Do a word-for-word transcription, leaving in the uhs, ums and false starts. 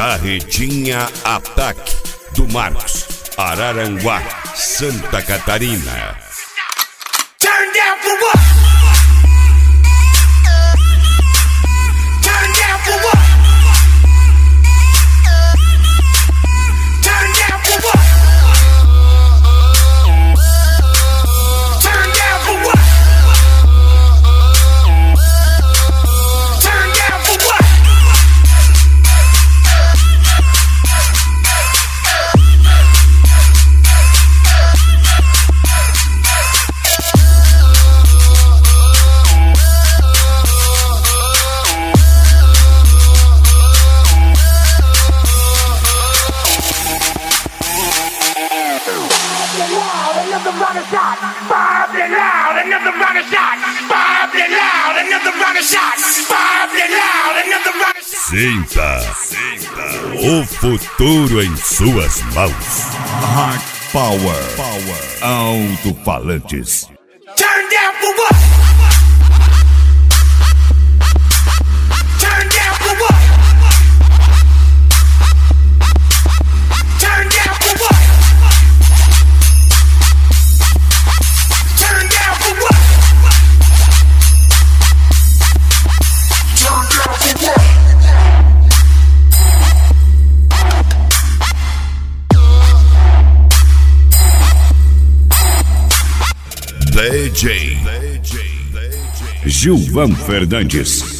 Carretinha Ataque do Marcos, Araranguá, Santa Catarina. Turn down for what? Turn down for what? Turn down for what? Turn down for what? Turn down for what? Another shot, Bob it loud, another rocket shot, Bob it loud, another rocket shot, Bob it loud, another rocket shot. Sinta, sinta o futuro em suas mãos. Hard Power, Power, alto-falantes. Turn down for what? Turn down for what? Turn down for what? Turn down for what? Turn down for what? D J Gilvan Fernandes.